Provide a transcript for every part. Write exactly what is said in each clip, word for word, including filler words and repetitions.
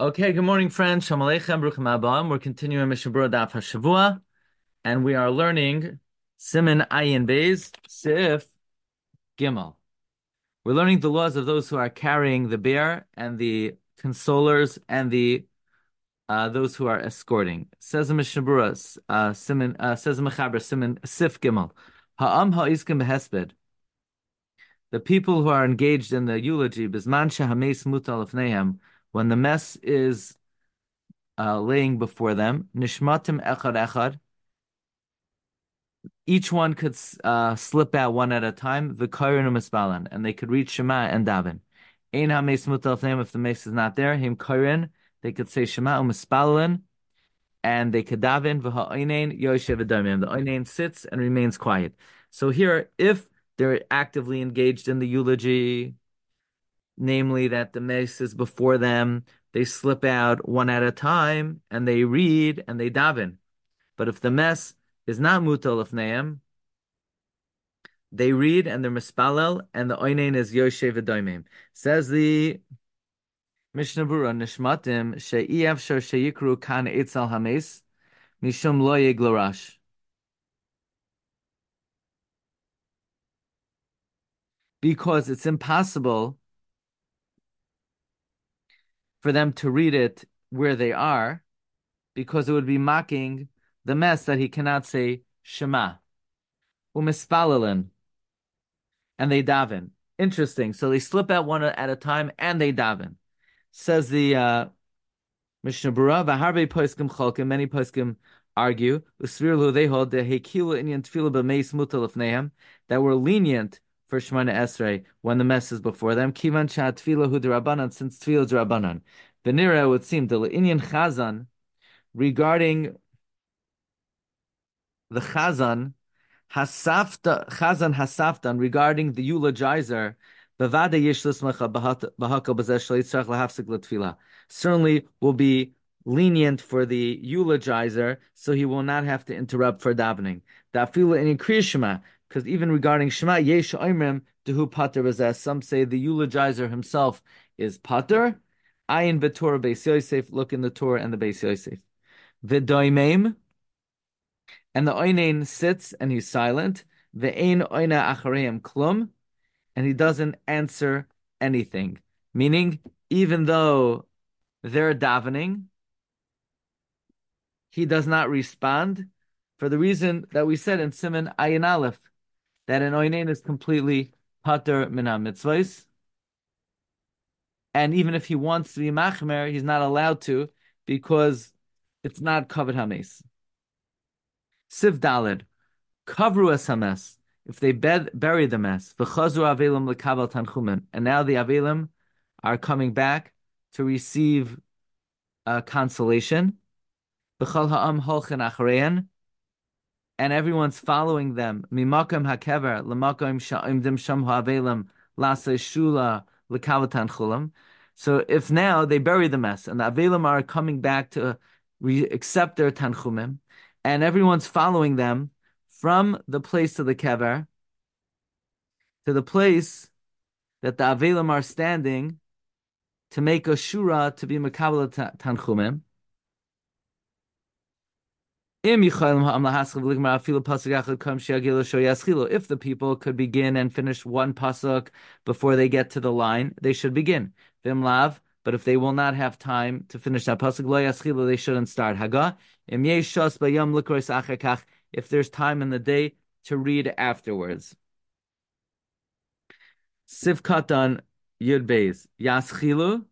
Okay, good morning, friends. Shalom Aleichem, Bruchim Abam. We're continuing Mishnah Berurah Daf Hashavua, and we are learning Siman Ayin Beis Sif Gimel. We're learning the laws of those who are carrying the bear and the consolers and the uh, those who are escorting. Says the Mishnah Berurah, uh, Siman uh, says the Mechaber Siman Sif Gimel. Ha'am ha'iskim behesped. The people who are engaged in the eulogy, Bisman shehameis mutal lefneihem, when the mess is uh, laying before them. Nishmatim echad echad. Each one could uh, slip out one at a time. V'korin u'misbalan, and they could read Shema and daven. Ein hameis mutal lefneihem, if the mace is not there. Him korin, they could say Shema u'misbalan, and they could daven. V'ha'onein yoshev v'domim. The onein sits and remains quiet. So here, if they're actively engaged in the eulogy, namely that the mace is before them, they slip out one at a time and they read and they daven. But if the mess is not mutal lefneim, they read and they're mispalel, and the oinein is yoshev v'doimim. Says the Mishnah Berurah, Nishmatim she'iyavshar sheyikru kan etzal hames mishum lo yiglorash. Because it's impossible for them to read it where they are, because it would be mocking the mess that he cannot say Shema. Umispalelin. And they daven. Interesting. So they slip out one at a time and they daven. Says the uh, Mishnah Berurah, V'harbe poskim cholkim, many poskim argue, Usvirlu, they hold, the hekilu inyan tefillah b'meis mutal lefnehem, that were lenient for Shemona Esrei when the mess is before them. Kivan shah tefillah hu d'Rabbanan, since tefillah is Rabbanan. V'nira would seem, the inyan chazan, regarding the chazan, Hasafta Chazan Hasaftan, regarding the eulogizer, certainly will be lenient for the eulogizer, so he will not have to interrupt for davening. Because even regarding Shema, yesh oimrim dehu pater b'zeh. Some say the eulogizer himself is pater. Ayin b'Torah Beis Yosef. Look in the Torah and the Beis Yosef. V'doimim. And the oinein sits and he's silent. Ve'ein oina achareim klum, and he doesn't answer anything. Meaning, even though they're davening, he does not respond for the reason that we said in Siman Ayin Aleph, that an oinein is completely pater mina mitzvahs. And even if he wants to be machmer, he's not allowed to because it's not covered hames. Siv Dalid, kavru es hames, if they bed, bury the mess, v'chazru avelim lekabel tanchumen, and now the avelim are coming back to receive uh, consolation, v'chal ha'am holchen acharein, and everyone's following them, mimakom hakever lemakom sha'imdim sham ha'avelim lasa shula lekabel tanchulam. So if now they bury the mess and the avelim are coming back to re- accept their tanchumim, and everyone's following them from the place of the kever to the place that the avelim are standing to make a shura to be makabel tanchumim. If the people could begin and finish one pasuk before they get to the line, they should begin. Vimlav, but if they will not have time to finish that pasuk, lo yaschilu, they shouldn't start. Haga, im yeshos bayom likros achakach, if there's time in the day to read afterwards. Sivkatan Yud Beis Yaschilu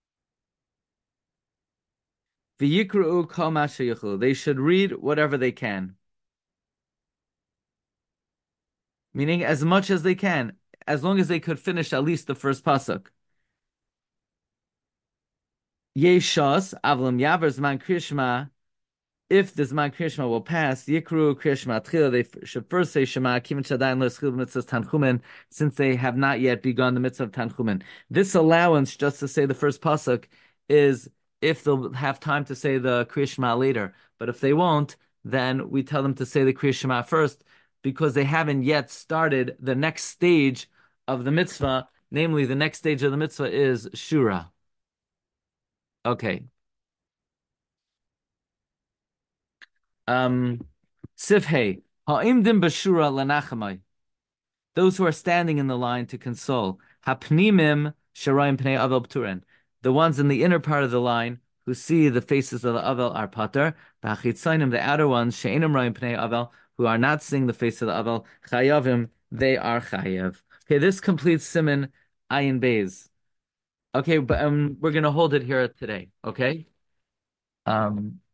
V'yikru kol ma sheyichlu. They should read whatever they can, meaning as much as they can, as long as they could finish at least the first pasuk. Yeshas avlam yaver zman kriyashma. If the zman kriyashma will pass, yikru kriyashma tchila, they should first say Shema kimin shadayin lo schil mitzvahs tanchumen, since they have not yet begun the mitzvah of tanchumen. This allowance, just to say the first pasuk, is if they'll have time to say the Kriya Shema later. But if they won't, then we tell them to say the Kriya Shema first, because they haven't yet started the next stage of the mitzvah. Namely, the next stage of the mitzvah is Shura. Okay. Um, Sifhei, ha'imdim b'shura lenachamai. Those who are standing in the line to console. Hapnimim sharayim pnei avel pturin. The ones in the inner part of the line who see the faces of the avel are pater. V'hachitzainim, the outer ones, she'enim rayim pnei avel, who are not seeing the face of the avel, chayavim, they are chayav. Okay, this completes Siman Ayin Beis. Okay, but um, we're gonna hold it here today. Okay. Um.